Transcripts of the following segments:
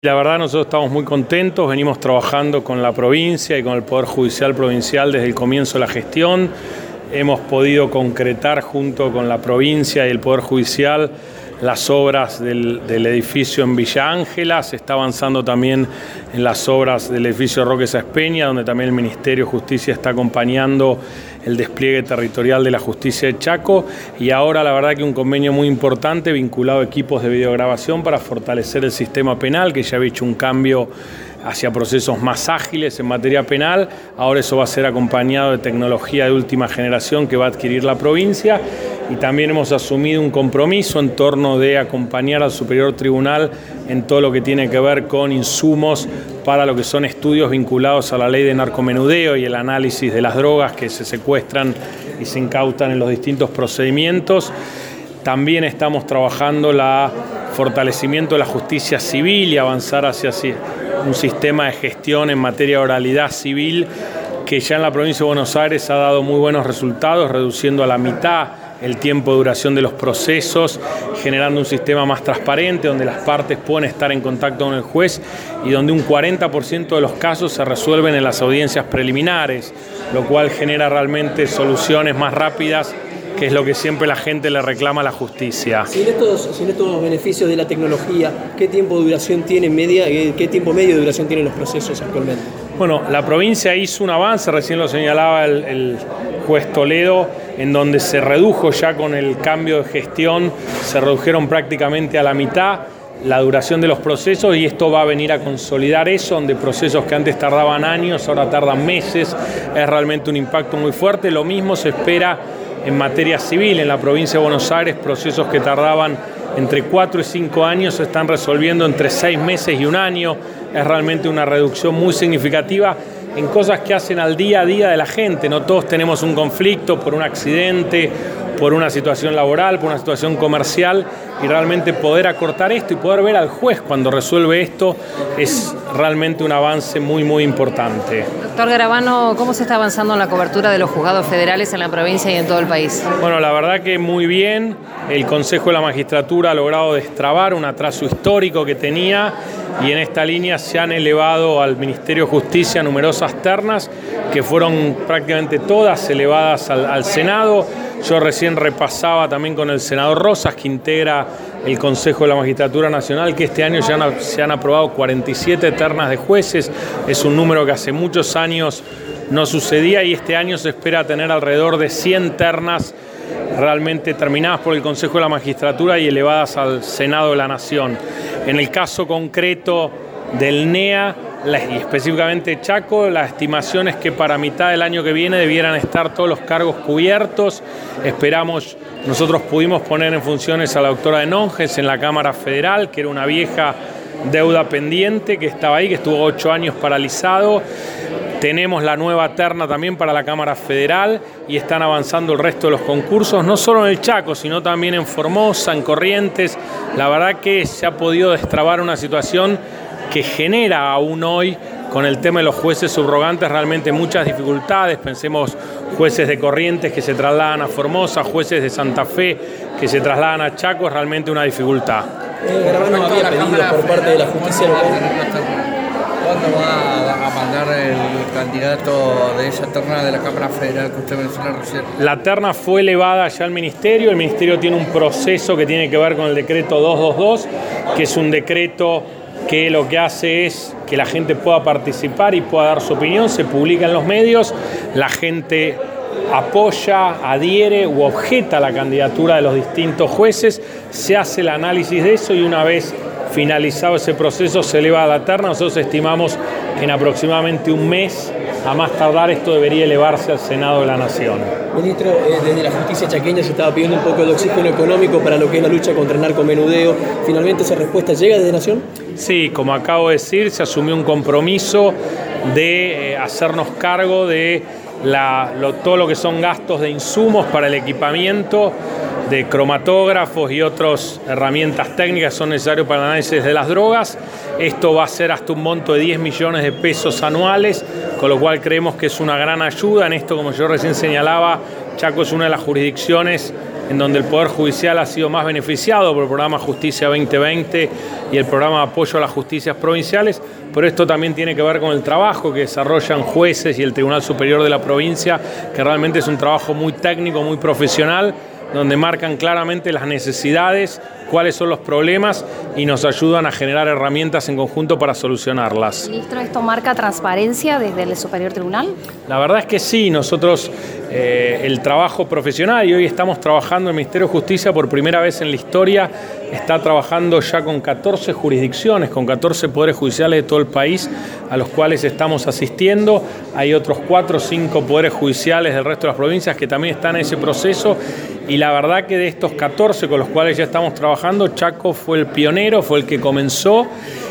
La verdad nosotros estamos muy contentos, venimos trabajando con la provincia y con el Poder Judicial Provincial desde el comienzo de la gestión. Hemos podido concretar junto con la provincia y el Poder Judicial las obras del edificio en Villa Ángela. Se está avanzando también en las obras del edificio Roque Sáenz Peña, donde también el Ministerio de Justicia está acompañando el despliegue territorial de la justicia de Chaco. Y ahora la verdad que un convenio muy importante vinculado a equipos de videograbación para fortalecer el sistema penal, que ya había hecho un cambio hacia procesos más ágiles en materia penal. Ahora eso va a ser acompañado de tecnología de última generación que va a adquirir la provincia, y también hemos asumido un compromiso en torno de acompañar al Superior Tribunal en todo lo que tiene que ver con insumos para lo que son estudios vinculados a la ley de narcomenudeo y el análisis de las drogas que se secuestran y se incautan en los distintos procedimientos. También estamos trabajando el fortalecimiento de la justicia civil y avanzar hacia un sistema de gestión en materia de oralidad civil que ya en la provincia de Buenos Aires ha dado muy buenos resultados, reduciendo a la mitad el tiempo de duración de los procesos, generando un sistema más transparente donde las partes pueden estar en contacto con el juez y donde un 40% de los casos se resuelven en las audiencias preliminares, lo cual genera realmente soluciones más rápidas, que es lo que siempre la gente le reclama a la justicia. Sin estos beneficios de la tecnología, ¿qué tiempo de duración tiene qué tiempo medio de duración tienen los procesos actualmente? Bueno, la provincia hizo un avance, recién lo señalaba el juez Toledo, en donde se redujo ya con el cambio de gestión, se redujeron prácticamente a la mitad la duración de los procesos, y esto va a venir a consolidar eso, donde procesos que antes tardaban años, ahora tardan meses. Es realmente un impacto muy fuerte. Lo mismo se espera en materia civil. En la provincia de Buenos Aires, procesos que tardaban entre 4 y 5 años se están resolviendo entre 6 meses y un año. Es realmente una reducción muy significativa en cosas que hacen al día a día de la gente. No todos tenemos un conflicto por un accidente, por una situación laboral, por una situación comercial, y realmente poder acortar esto y poder ver al juez cuando resuelve esto es realmente un avance muy, muy importante. Doctor Garabano, ¿cómo se está avanzando en la cobertura de los juzgados federales en la provincia y en todo el país? Bueno, la verdad que muy bien. El Consejo de la Magistratura ha logrado destrabar un atraso histórico que tenía, y en esta línea se han elevado al Ministerio de Justicia numerosas ternas que fueron prácticamente todas elevadas al Senado. Yo recién repasaba también con el senador Rosas, que integra el Consejo de la Magistratura Nacional, que este año ya se han aprobado 47 ternas de jueces. Es un número que hace muchos años no sucedía, y este año se espera tener alrededor de 100 ternas realmente terminadas por el Consejo de la Magistratura y elevadas al Senado de la Nación. En el caso concreto del NEA, y específicamente Chaco, la estimación es que para mitad del año que viene debieran estar todos los cargos cubiertos. Nosotros pudimos poner en funciones a la doctora Enonges en la Cámara Federal, que era una vieja deuda pendiente que estaba ahí, que estuvo 8 años paralizado. Tenemos la nueva terna también para la Cámara Federal, y están avanzando el resto de los concursos, no solo en el Chaco, sino también en Formosa, en Corrientes. La verdad que se ha podido destrabar una situación que genera aún hoy, con el tema de los jueces subrogantes, realmente muchas dificultades. Pensemos jueces de Corrientes que se trasladan a Formosa, jueces de Santa Fe que se trasladan a Chaco, es realmente una dificultad. Garabano había pedido por parte de la justicia local. ¿Cuándo va a mandar el candidato de esa terna de la Cámara Federal que usted mencionó recién? La terna fue elevada ya al Ministerio. El Ministerio tiene un proceso que tiene que ver con el decreto 222, que es un decreto que lo que hace es que la gente pueda participar y pueda dar su opinión. Se publica en los medios, la gente apoya, adhiere u objeta la candidatura de los distintos jueces, se hace el análisis de eso, y una vez finalizado ese proceso se eleva a la terna. Nosotros estimamos que en aproximadamente un mes, a más tardar, esto debería elevarse al Senado de la Nación. Ministro, desde la justicia chaqueña se estaba pidiendo un poco de oxígeno económico para lo que es la lucha contra el narcomenudeo. ¿Finalmente esa respuesta llega desde Nación? Sí, como acabo de decir, se asumió un compromiso de hacernos cargo de todo lo que son gastos de insumos para el equipamiento de cromatógrafos y otras herramientas técnicas que son necesarias para el análisis de las drogas. Esto va a ser hasta un monto de 10 millones de pesos anuales, con lo cual creemos que es una gran ayuda. En esto, como yo recién señalaba, Chaco es una de las jurisdicciones en donde el Poder Judicial ha sido más beneficiado por el programa Justicia 2020 y el programa de apoyo a las justicias provinciales, pero esto también tiene que ver con el trabajo que desarrollan jueces y el Tribunal Superior de la provincia, que realmente es un trabajo muy técnico, muy profesional, donde marcan claramente las necesidades, cuáles son los problemas y nos ayudan a generar herramientas en conjunto para solucionarlas. Ministro, ¿esto marca transparencia desde el Superior Tribunal? La verdad es que sí, nosotros el trabajo profesional, y hoy estamos trabajando, el Ministerio de Justicia por primera vez en la historia está trabajando ya con 14 jurisdicciones, con 14 poderes judiciales de todo el país, a los cuales estamos asistiendo. Hay otros 4 o 5 poderes judiciales del resto de las provincias que también están en ese proceso. Y la verdad que de estos 14 con los cuales ya estamos trabajando, Chaco fue el pionero, fue el que comenzó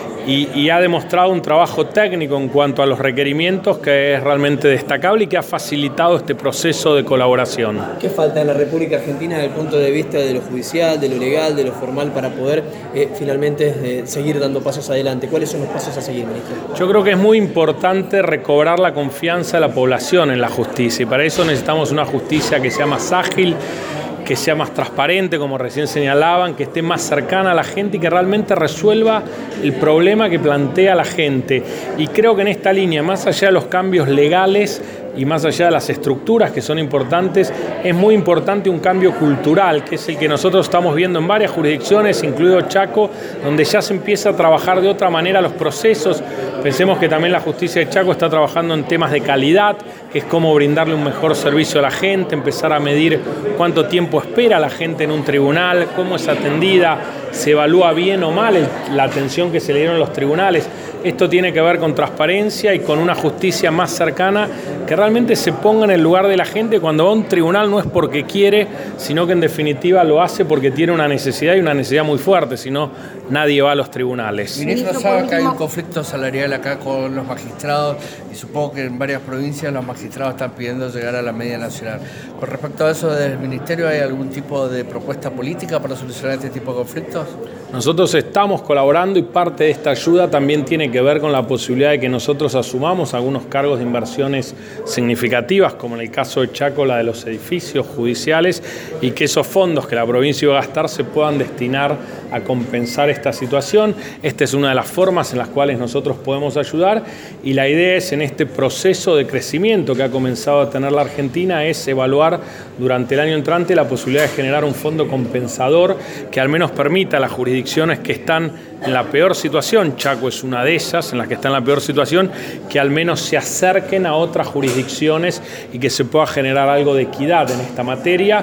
y ha demostrado un trabajo técnico en cuanto a los requerimientos que es realmente destacable y que ha facilitado este proceso de colaboración. ¿Qué falta en la República Argentina desde el punto de vista de lo judicial, de lo legal, de lo formal para poder finalmente seguir dando pasos adelante? ¿Cuáles son los pasos a seguir, ministro? Yo creo que es muy importante recobrar la confianza de la población en la justicia y para eso necesitamos una justicia que sea más ágil, que sea más transparente, como recién señalaban, que esté más cercana a la gente y que realmente resuelva el problema que plantea la gente. Y creo que en esta línea, más allá de los cambios legales y más allá de las estructuras que son importantes, es muy importante un cambio cultural, que es el que nosotros estamos viendo en varias jurisdicciones, incluido Chaco, donde ya se empieza a trabajar de otra manera los procesos. Pensemos que también la justicia de Chaco está trabajando en temas de calidad, que es cómo brindarle un mejor servicio a la gente, empezar a medir cuánto tiempo espera la gente en un tribunal, cómo es atendida, se evalúa bien o mal la atención que se le dieron en los tribunales. Esto tiene que ver con transparencia y con una justicia más cercana que realmente se ponga en el lugar de la gente. Cuando va a un tribunal no es porque quiere, sino que en definitiva lo hace porque tiene una necesidad y una necesidad muy fuerte, si no nadie va a los tribunales. Ministro, sabe que hay un conflicto salarial acá con los magistrados y supongo que en varias provincias los magistrados están pidiendo llegar a la media nacional. Con respecto a eso, ¿desde el Ministerio hay algún tipo de propuesta política para solucionar este tipo de conflictos? Nosotros estamos colaborando y parte de esta ayuda también tiene que ver con la posibilidad de que nosotros asumamos algunos cargos de inversiones significativas, como en el caso de Chaco, la de los edificios judiciales, y que esos fondos que la provincia iba a gastar se puedan destinar a compensar esta situación. Esta es una de las formas en las cuales nosotros podemos ayudar y la idea es, en este proceso de crecimiento que ha comenzado a tener la Argentina, es evaluar durante el año entrante la posibilidad de generar un fondo compensador que al menos permita a las jurisdicciones que están en la peor situación, Chaco es una de ellas, en las que está en la peor situación, que al menos se acerquen a otras jurisdicciones y que se pueda generar algo de equidad en esta materia.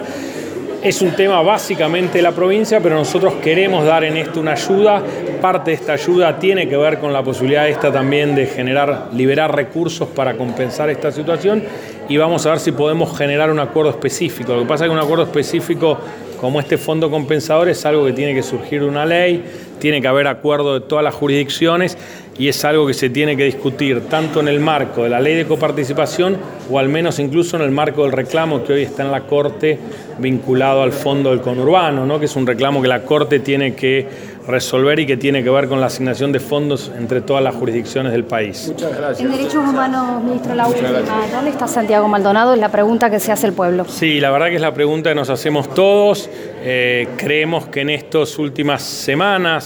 Es un tema básicamente de la provincia, pero nosotros queremos dar en esto una ayuda. Parte de esta ayuda tiene que ver con la posibilidad esta también de liberar recursos para compensar esta situación y vamos a ver si podemos generar un acuerdo específico. Lo que pasa es que un acuerdo específico como este fondo compensador es algo que tiene que surgir de una ley, tiene que haber acuerdo de todas las jurisdicciones y es algo que se tiene que discutir tanto en el marco de la ley de coparticipación o al menos incluso en el marco del reclamo que hoy está en la Corte vinculado al fondo del conurbano, ¿no? Que es un reclamo que la Corte tiene que resolver y que tiene que ver con la asignación de fondos entre todas las jurisdicciones del país. Muchas gracias. En Derechos Humanos, ministro, la última. ¿Dónde está Santiago Maldonado? Es la pregunta que se hace el pueblo. Sí, la verdad que es la pregunta que nos hacemos todos. Creemos que en esta última semana,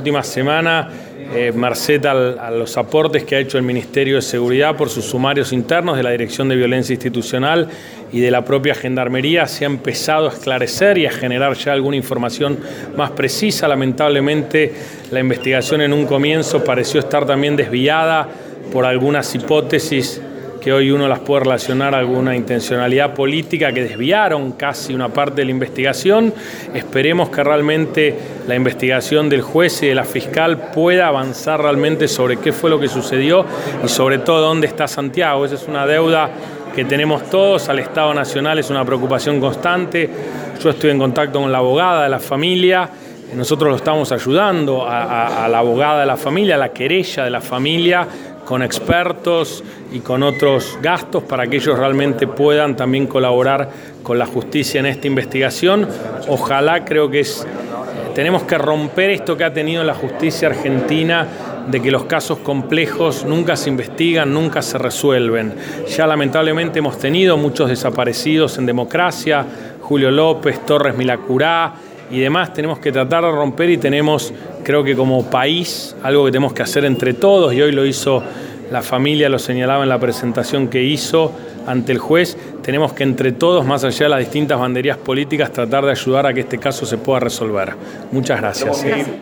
merced a los aportes que ha hecho el Ministerio de Seguridad por sus sumarios internos de la Dirección de Violencia Institucional y de la propia Gendarmería, se ha empezado a esclarecer y a generar ya alguna información más precisa. Lamentablemente, la investigación en un comienzo pareció estar también desviada por algunas hipótesis que hoy uno las puede relacionar a alguna intencionalidad política que desviaron casi una parte de la investigación. Esperemos que realmente la investigación del juez y de la fiscal pueda avanzar realmente sobre qué fue lo que sucedió y sobre todo dónde está Santiago. Esa es una deuda que tenemos todos al Estado Nacional, es una preocupación constante. Yo estoy en contacto con la abogada de la familia. Nosotros lo estamos ayudando a la abogada de la familia, a la querella de la familia, con expertos y con otros gastos para que ellos realmente puedan también colaborar con la justicia en esta investigación. Ojalá, creo que tenemos que romper esto que ha tenido la justicia argentina, de que los casos complejos nunca se investigan, nunca se resuelven. Ya lamentablemente hemos tenido muchos desaparecidos en democracia, Julio López, Torres Milacurá y demás. Tenemos que tratar de romper y tenemos, creo que como país, algo que tenemos que hacer entre todos, y hoy lo hizo la familia, lo señalaba en la presentación que hizo ante el juez. Tenemos que entre todos, más allá de las distintas banderías políticas, tratar de ayudar a que este caso se pueda resolver. Muchas gracias.